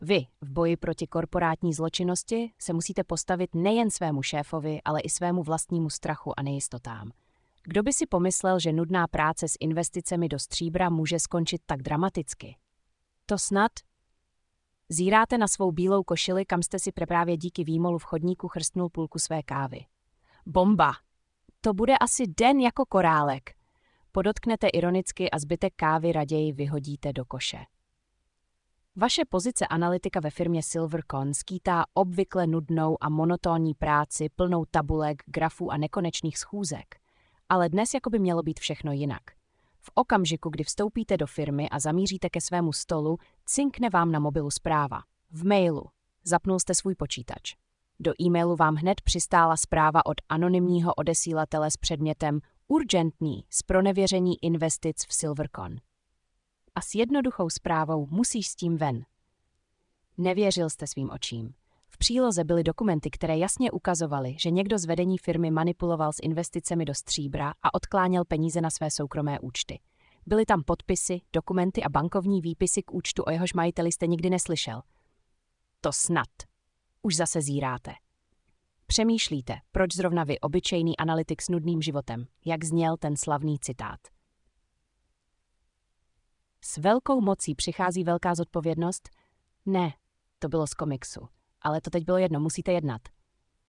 Vy v boji proti korporátní zločinnosti se musíte postavit nejen svému šéfovi, ale i svému vlastnímu strachu a nejistotám. Kdo by si pomyslel, že nudná práce s investicemi do stříbra může skončit tak dramaticky? To snad? Zíráte na svou bílou košili, kam jste si právě díky výmolu v chodníku chrstnul půlku své kávy. Bomba! To bude asi den jako korálek. Podotknete ironicky a zbytek kávy raději vyhodíte do koše. Vaše pozice analytika ve firmě Silvercon skýtá obvykle nudnou a monotónní práci plnou tabulek, grafů a nekonečných schůzek. Ale dnes jako by mělo být všechno jinak. V okamžiku, kdy vstoupíte do firmy a zamíříte ke svému stolu, cinkne vám na mobilu zpráva. V mailu. Zapnul jste svůj počítač. Do e-mailu vám hned přistála zpráva od anonymního odesílatele s předmětem urgentní zpronevěření investic v Silvercon. A s jednoduchou zprávou musíš s tím ven. Nevěřil jste svým očím. V příloze byly dokumenty, které jasně ukazovaly, že někdo z vedení firmy manipuloval s investicemi do stříbra a odkláněl peníze na své soukromé účty. Byly tam podpisy, dokumenty a bankovní výpisy k účtu, o jehož majiteli jste nikdy neslyšel. To snad. Už zase zíráte. Přemýšlíte, proč zrovna vy, obyčejný analytik s nudným životem, jak zněl ten slavný citát. S velkou mocí přichází velká zodpovědnost? Ne, to bylo z komiksu. Ale to teď bylo jedno, musíte jednat.